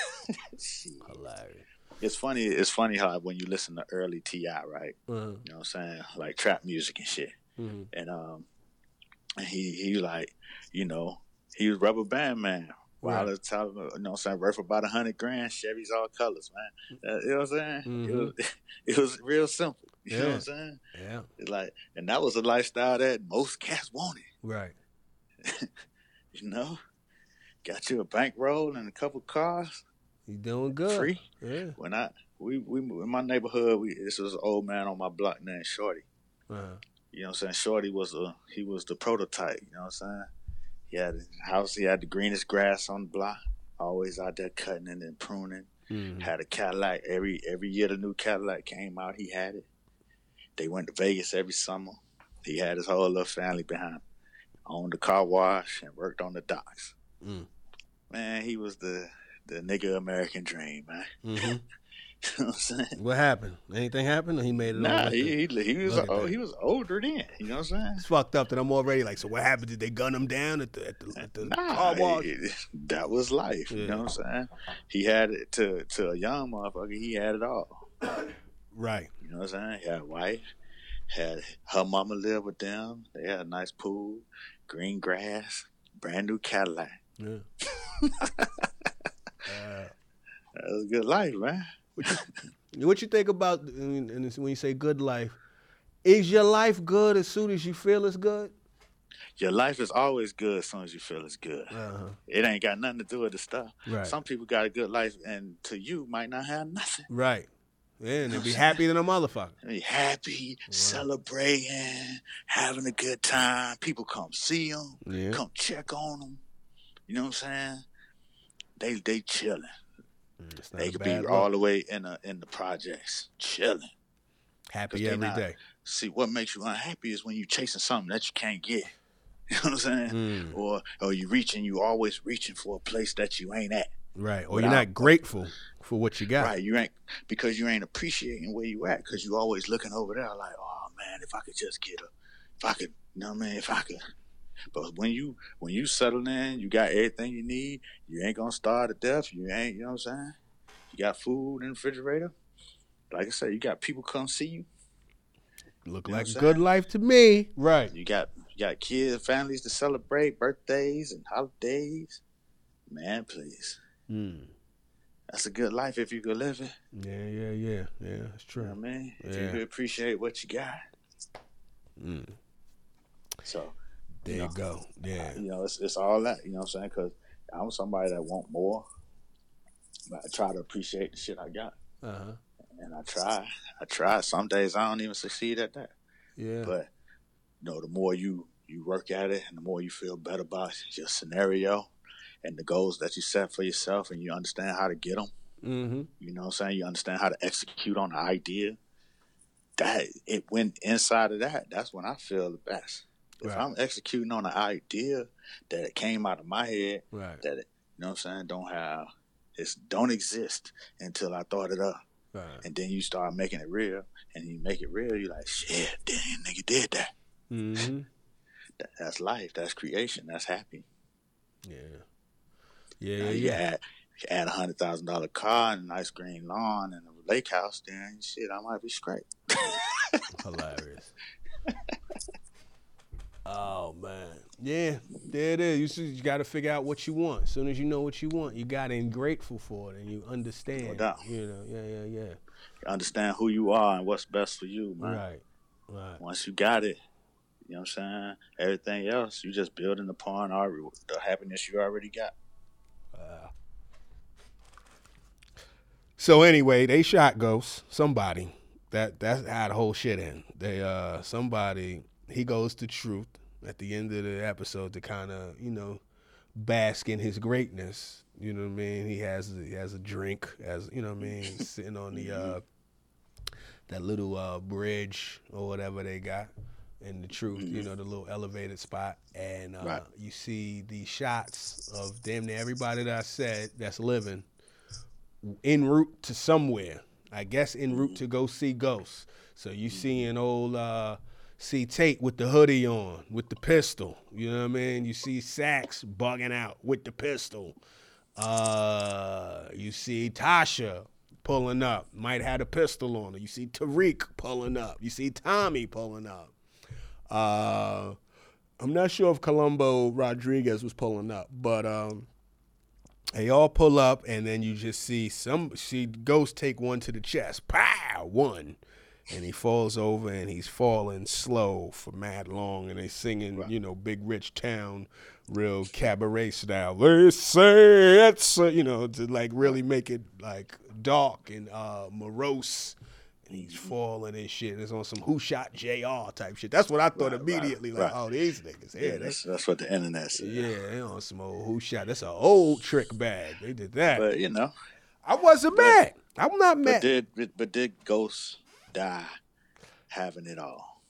Hilarious. It's funny. It's funny how when you listen to early T I, right? Uh-huh. You know what I'm saying? Like trap music and shit. Mm-hmm. And um, he he like, you know, he was Rubber Band Man. While right. the top, you know what I'm saying, worth about a hundred grand, Chevys all colors, man. Uh, you know what I'm saying? Mm-hmm. It was it was real simple. You yeah. know what I'm saying? Yeah. It's like, and that was a lifestyle that most cats wanted. Right. You know, got you a bankroll and a couple cars. You doing good? Free. Yeah. When I we we in my neighborhood, we this was an old man on my block named Shorty. Uh-huh. You know what I'm saying? Shorty was a he was the prototype. You know what I'm saying? He had a house. He had the greenest grass on the block. Always out there cutting and then pruning. Mm-hmm. Had a Cadillac every every year. The new Cadillac came out. He had it. They went to Vegas every summer. He had his whole little family behind him. Owned the car wash and worked on the docks. Mm. Man, he was the the nigga American dream, man. Mm-hmm. You know what I'm saying? What happened? Anything happened? Or he made it. Nah, he, he he was oh, he was older then. You know what I'm saying? It's fucked up that I'm already like. So what happened? Did they gun him down at the at the, at the nah, car wash? It, that was life. Yeah. You know what I'm saying? He had it to to a young motherfucker. He had it all. Right. You know what I'm saying? He had a wife. Had her mama live with them. They had a nice pool, green grass, brand new Cadillac. Yeah. uh, that was a good life, man. What you think about, and when you say good life, is your life good as soon as you feel it's good? Your life is always good as soon as you feel it's good. Uh-huh. It ain't got nothing to do with the stuff. Right. Some people got a good life, and to you might not have nothing. Right. Yeah, and they be happy than a motherfucker. Be happy, right. Celebrating, having a good time. People come see them, yeah. Come check on them. You know what I'm saying? They they chilling. They could be look. all the way in the in the projects, chilling, happy every not, day. See, what makes you unhappy is when you chasing something that you can't get. You know what I'm saying? Mm. Or or you reaching, you always reaching for a place that you ain't at. Right. Or without, you're not grateful for what you got. Right. You ain't because you ain't appreciating where you at because you always looking over there like, oh man, if I could just get a, if I could, you know what I mean, if I could. But when you when you settle in, you got everything you need. You ain't gonna starve to death. You ain't, you know what I'm saying? You got food in the refrigerator. Like I said, you got people come see you. Look You know like what a I'm good saying? life to me. Right. You got you got kids, families to celebrate, birthdays and holidays. Man, please. Mm. That's a good life if you could live it. Yeah, yeah, yeah. Yeah, that's true. You know what I mean? If Yeah. you could appreciate what you got. Mm. So, There you you know, go. Yeah. You know, it's it's all that. You know what I'm saying? Because I'm somebody that want more. But I try to appreciate the shit I got. Uh-huh. And I try. I try. Some days I don't even succeed at that. Yeah. But, you know, the more you, you work at it and the more you feel better about your scenario and the goals that you set for yourself and you understand how to get them, Mm-hmm. you know what I'm saying? You understand how to execute on the idea. That it went inside of that. That's when I feel the best. If Right. I'm executing on an idea that it came out of my head, Right. that it, you know what I'm saying, don't have, it's don't exist until I thought it up. Right. And then you start making it real, and you make it real, you're like, shit, damn, nigga did that. Mm-hmm. that. That's life. That's creation. That's happy. Yeah. Yeah, Now, yeah, you yeah. add, you add a hundred thousand dollar car and a nice green lawn and a lake house, then shit, I might be straight. Hilarious. Oh man, yeah, there it is. You see, you got to figure out what you want. As soon as you know what you want, you got to be grateful for it, and you understand. No doubt. You know, yeah, yeah, yeah. You understand who you are and what's best for you, man. Right, right. Once you got it, you know what I'm saying? Everything else, you just building upon our, the happiness you already got. Wow. So anyway, they shot Ghost. Somebody. That that's how the whole shit end. They uh somebody he goes to Truth at the end of the episode to kind of, you know, bask in his greatness. You know what I mean? He has he has a drink, as you know what I mean, sitting on the uh that little uh bridge or whatever they got in the Truth, you know, the little elevated spot, and uh Right. you see the shots of damn near everybody that I said that's living en route to somewhere. I guess en route to go see Ghost. So you seeing old uh, C Tate with the hoodie on, with the pistol. You know what I mean? You see Sax bugging out with the pistol. Uh, you see Tasha pulling up, might have a pistol on her. You see Tariq pulling up. You see Tommy pulling up. Uh, I'm not sure if Columbo Rodriguez was pulling up, but um, they all pull up, and then you just see some see Ghost take one to the chest. Pow! One. And he falls over, and he's falling slow for mad long, and they singing, Right. you know, Big Rich Town, real cabaret style. They say it's, uh, you know, to like really make it like dark and uh, morose. And he's falling and shit. It's on some Who Shot J R type shit. That's what I thought Right, immediately. right, Like, right. oh, these niggas. Yeah, Yeah, they, that's that's what the internet said. yeah, they on some old Who Shot. That's an old trick bag. They did that. But you know, I wasn't mad. I'm not but mad. did but did Ghost die having it all?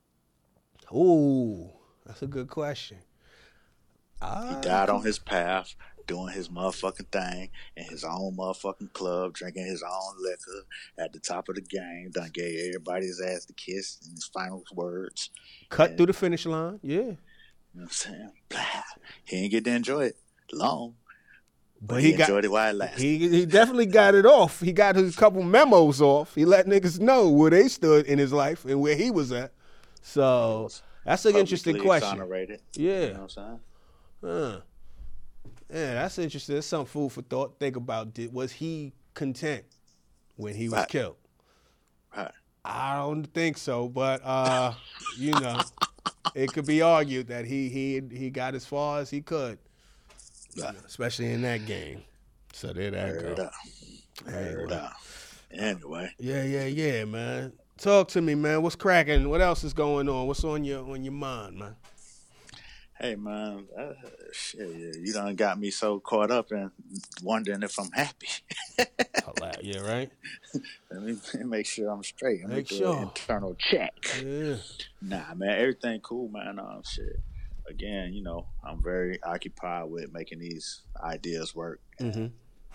Ooh, that's a good question. He Uh, died on his path, doing his motherfucking thing in his own motherfucking club, drinking his own liquor at the top of the game. Done gave everybody his ass to kiss in his final words. cut and- through the finish line. Yeah. You know what I'm saying? Blah. He didn't get to enjoy it long, but, But he, he got enjoyed it while it lasted. he he definitely got it off. He got his couple memos off. He let niggas know where they stood in his life and where he was at. So that's an interesting Publicly question. exonerated. Yeah. You know what I'm saying? Huh. Yeah, that's interesting. That's some food for thought. Think about, did was he content when he was Right. killed? Right. I don't think so, but uh, you know, it could be argued that he he he got as far as he could, Right. especially in that game. So there that Heard go. up. Heard Anyway. up. Anyway, Yeah, yeah, yeah, man. Talk to me, man. What's cracking? What else is going on? What's on your on your mind, man? hey man, uh, shit, yeah, you done got me so caught up in wondering if I'm happy. Yeah, right. Let me, let me make sure I'm straight. Let me Make do sure. an internal check. Yeah. Nah, man, everything cool, man. Um, shit. Again, you know, I'm very occupied with making these ideas work. Mm-hmm.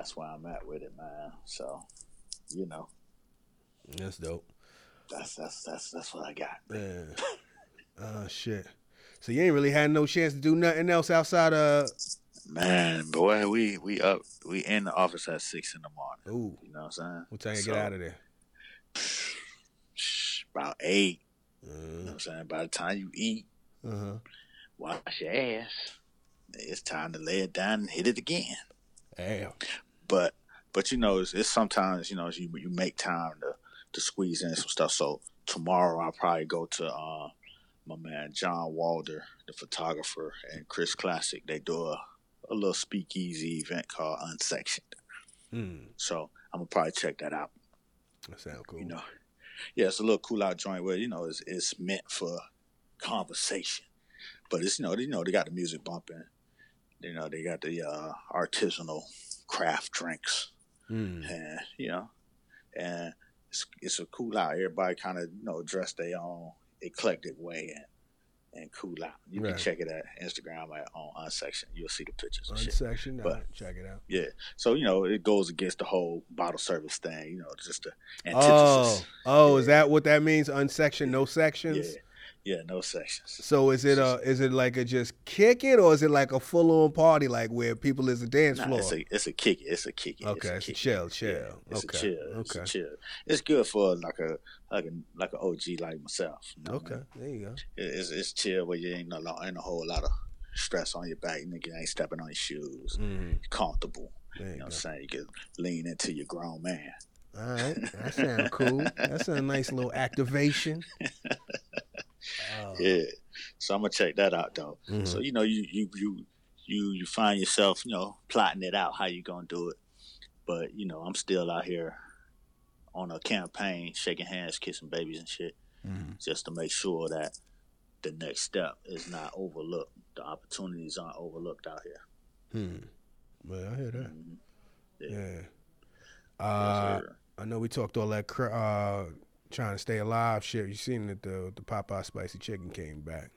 that's where I'm at with it, man. So, you know, that's dope. That's that's that's that's what I got. Yeah. Oh shit. So you ain't really had no chance to do nothing else outside of. Man, boy, we we up, we in the office at six in the morning. Ooh. You know what I'm saying? What time you so, get out of there? About eight. Uh, You know what I'm saying? By the time you eat, uh-huh. wash your ass, it's time to lay it down and hit it again. Damn. But but you know, it's, it's sometimes, you know, you you make time to, to squeeze in some stuff. So tomorrow I'll probably go to uh, my man John Walder, the photographer, and Chris Classic. They do a, a little speakeasy event called Unsectioned. Mm. So I'm gonna probably check that out. That sounds cool. You know, yeah, it's a little cool out joint where, you know, it's it's meant for conversation, but it's, you know, you know they got the music bumping. You know, they got the uh, artisanal craft drinks, Mm. and you know, and it's it's a cool out. Everybody kind of, you know, dress their own eclectic way and and cool out. You Right. can check it at Instagram at, on Unsection. You'll see the pictures and shit. Unsection, But- nah, check it out. Yeah, so you know, it goes against the whole bottle service thing. You know, just the Oh, antithesis. oh, Yeah. is that what that means? Unsection, no sections. Yeah, yeah, no sections. So is it a is it like a just kick it, or is it like a full on party, like where people is a dance Nah, floor? it's a it's a kick it. It's a kick it. Okay, it's it's a a kick chill, it. chill. Yeah, it's Okay, a chill. It's okay. a chill. It's good for like a like a like an O G like myself. You know what I Okay, mean? there you go. It- It's it's chill where you ain't no lo- ain't a whole lot of stress on your back. Nigga ain't stepping on your shoes. Mm, You're comfortable. there You you know what I'm go. saying? You can lean into your grown man. All right, that sounds cool. That's a nice little activation. Oh. Yeah. So I'm gonna check that out though. Mhm. So you know, you you you you you find yourself, you know, plotting it out how you gonna do it. But you know, I'm still out here on a campaign, shaking hands, kissing babies and shit, Mhm. just to make sure that the next step is not overlooked. The opportunities aren't overlooked out here. Hmm. Well, I hear that. Mhm. Yeah. Yes, Uh, sir. I know we talked all that cr- uh, trying to stay alive shit. You seen that the the Popeye spicy chicken came back.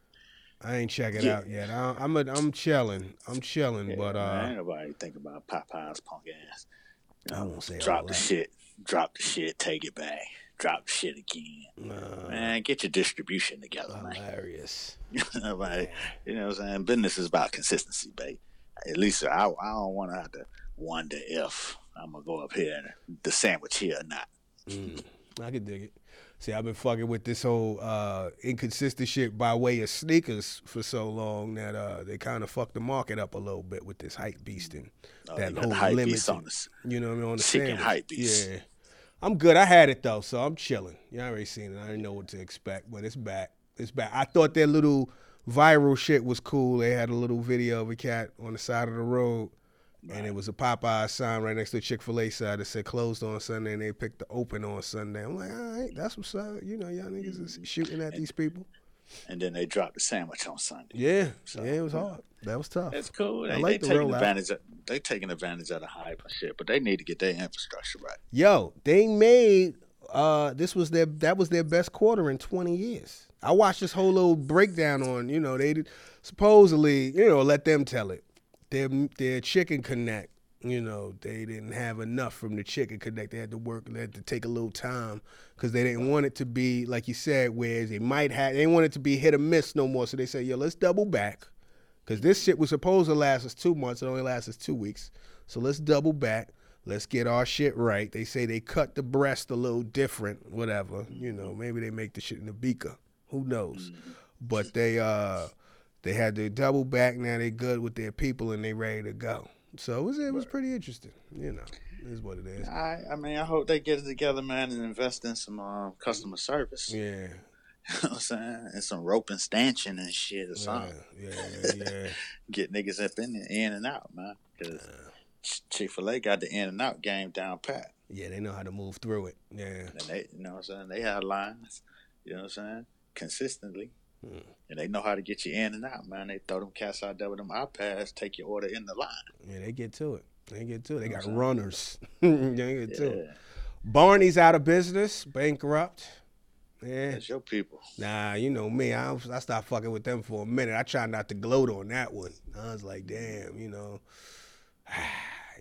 I ain't check it Yeah. out yet. I, I'm a, I'm chilling. I'm chilling, Yeah, but man, uh, ain't nobody think about Popeye's punk ass. You I know, won't say all drop the that. shit, drop the shit, take it back, drop the shit again. uh, Man, get your distribution together, man. hilarious. Like, you know what I'm saying? Business is about consistency, babe. At least I, I don't want to have to wonder if I'm going to go up here and the sandwich here or not. Mm, I can dig it. See, I've been fucking with this whole uh, inconsistent shit by way of sneakers for so long that uh, they kind of fucked the market up a little bit with this hype beasting. Uh, that you got whole the hype limited, beast on us. you know what I mean, on the Chicken sandwich. hype beast. Yeah, I'm good. I had it though, so I'm chilling. You already seen it. I didn't know what to expect, but it's back. It's back. I thought their little viral shit was cool. They had a little video of a cat on the side of the road. And it was a Popeye sign right next to the Chick-fil-A side that said closed on Sunday, and they picked the open on Sunday. I'm like, all right, that's what's up. You know, y'all niggas is shooting at these people. And then they dropped the sandwich on Sunday. Yeah, So, yeah, it was hard. That was tough. That's cool. They, I like they the taking rollout. advantage of they taking advantage of the hype and shit, but they need to get their infrastructure right. Yo, they made uh this was their that was their best quarter in twenty years. I watched this whole little breakdown on, you know, they did supposedly, you know, let them tell it. Their their chicken connect. You know, they didn't have enough from the Chicken Connect. They had to work, they had to take a little time because they didn't want it to be, like you said, where they might have, they didn't want it to be hit or miss no more. So they said, yo, let's double back because this shit was supposed to last us two months. It only lasts us two weeks. So let's double back. Let's get our shit right. They say they cut the breast a little different, whatever. You know, maybe they make the shit in the beaker. Who knows? But they uh they had to double back. Now they good with their people and they ready to go. So it was, it was pretty interesting. You know, it is what it is. I I mean, I hope they get it together, man, and invest in some um, customer service. Yeah. You know what I'm saying? And some rope and stanchion and shit or Yeah, something. yeah, yeah. Get niggas up in there, in and out, man. Because Chick-fil-A got the in and out game down pat. Yeah, they know how to move through it. Yeah. And they, you know what I'm saying? They have lines, you know what I'm saying? Consistently. Hmm. And they know how to get you in and out, man. They throw them cats out there with them iPads, take your order in the line. Yeah, they get to it. They get to it. They got Okay. runners. they get to Yeah. it. Barney's out of business, bankrupt. Yeah. That's your people. Nah, you know me. I, I stopped fucking with them for a minute. I tried not to gloat on that one. I was like, damn, you know. you know,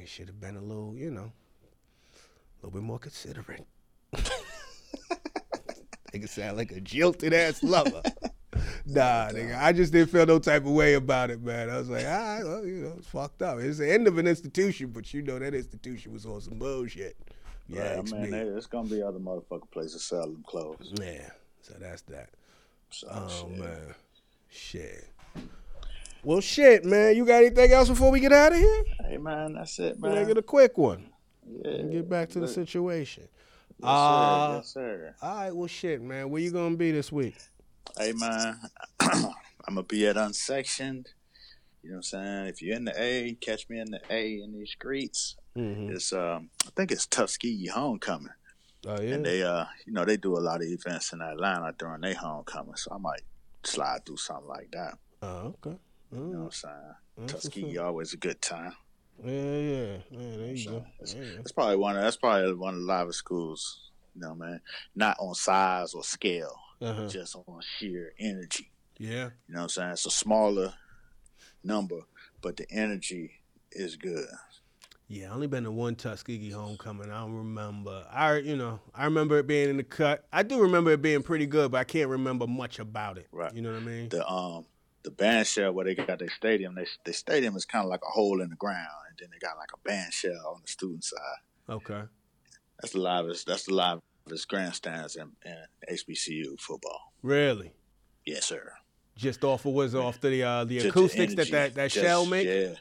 They should have been a little, you know, a little bit more considerate. Nigga sound like a jilted ass lover. Nah, nigga, I just didn't feel no type of way about it, man. I was like, all right, well, you know, it's fucked up. It's the end of an institution, but you know that institution was on some bullshit. Yeah, right, man, there's gonna be other motherfucking places selling clothes. Man, so that's that. So, oh shit. man, shit. Well, shit, man. You got anything else before we get out of here? Hey, man, that's it, man. Make it a quick one. Yeah. And get back to the situation. Yes, uh, sir. Yes, sir. All right, well, shit, man. Where you gonna be this week? Hey, man, I'm gonna be at Unsectioned. You know what I'm saying? If you're in the A, catch me in the A in these streets. Mm-hmm. It's um, I think it's Tuskegee Homecoming. Oh yeah. And they uh, you know, they do a lot of events in Atlanta during their homecoming, so I might slide through something like that. Oh, okay. You know what I'm saying? That's Tuskegee always a good time. Yeah, yeah, yeah. There you so go. It's, yeah. it's probably one of that's probably one of the livest schools. You know, man. Not on size or scale, uh-huh. just on sheer energy. Yeah. You know what I'm saying? It's a smaller number, but the energy is good. Yeah, I only been to one Tuskegee homecoming. I don't remember. I, you know, I remember it being in the cut. I do remember it being pretty good, but I can't remember much about it. Right. You know what I mean? The um. The band shell where they got their stadium, they, their stadium is kind of like a hole in the ground, and then they got like a band shell on the student side. Okay. That's the livest. That's the livest grandstands in, in H B C U football. Really? Yes, sir. Just off of what's off the uh, the Just acoustics the that that, that Just, shell make? Yeah.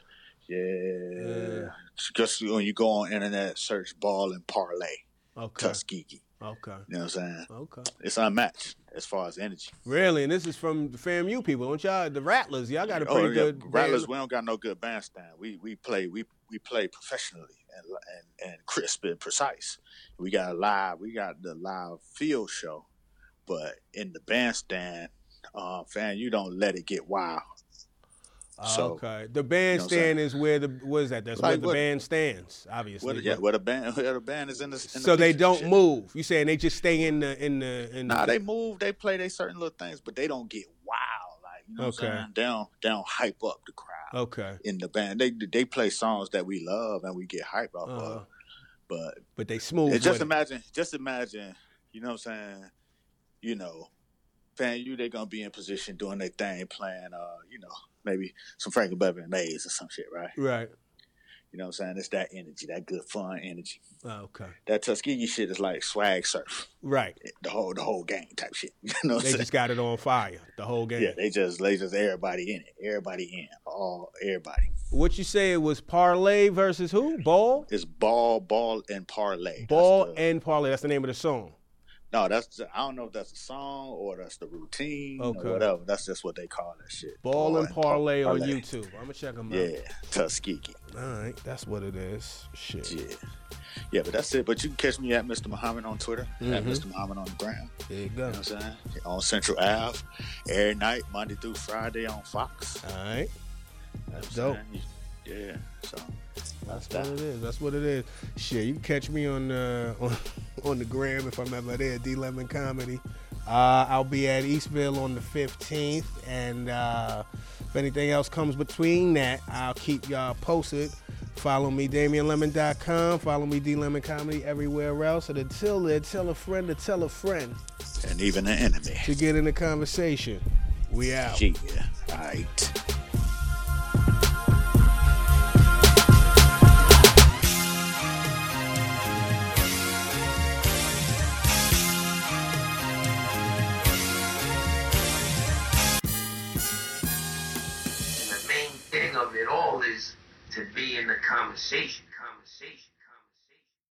Yeah. yeah. Just when you go on internet, search ball and parlay. Okay. Tuskegee. Okay. You know what I'm saying? Okay. It's unmatched as far as energy. Really? And this is from the FAMU people, don't y'all? The Rattlers, y'all got a pretty oh, yeah. good Rattlers, band. we don't got no good bandstand. We we play we we play professionally and and, and crisp and precise. We got a live, we got the live field show, but in the bandstand, uh, fan, you don't let it get wild. So, okay. The bandstand you know is where the what is that? That's like where the what, band stands, obviously. Where the, yeah, where the band where the band is in the. In so the they don't shit. move. You saying they just stay in the in the in Nah, the... they move. They play they certain little things, but they don't get wild. Like you know okay. what I'm saying? They don't, they don't hype up the crowd. Okay. In the band, they they play songs that we love and we get hyped off uh-huh. of. But but they smooth. Just with imagine, it. just imagine. You know what I'm saying? You know, fan, you they gonna be in position doing their thing, playing. Uh, you know. Maybe some Frankie Beverly Mays or some shit, right? Right. You know what I'm saying? It's that energy, that good fun energy. Oh, okay. That Tuskegee shit is like swag surf. Right. The whole the whole game type shit. You know what they I'm just got it on fire, the whole game. Yeah, they just they just everybody in it. Everybody in. All everybody. What you say it was parlay versus who? Ball? It's ball, ball and parlay. Ball the, and parlay. That's the name of the song. No, that's I don't know if that's a song or that's the routine okay. or whatever. That's just what they call that shit. Ball, Ball and, and parlay, parlay on YouTube. I'm gonna check them out. Yeah, Tuskegee. All right, that's what it is. Shit. Yeah, yeah, but that's it. But you can catch me at Mister Muhammad on Twitter, mm-hmm. at Mister Muhammad on the ground. There you go. You know what I'm saying? On Central Ave, every night, Monday through Friday on Fox. All right, that's you know dope. Yeah, so. That's what it is. That's what it is. Shit, you can catch me on uh, on on the gram if I'm ever there. D Lemon Comedy. Uh, I'll be at Eastville on the fifteenth, and uh, if anything else comes between that, I'll keep y'all posted. Follow me, Damian Lemon dot com. Follow me, D Lemon Comedy, everywhere else. And until then, tell a friend to tell a friend, and even an enemy to get in the conversation. We out. Yeah, all right.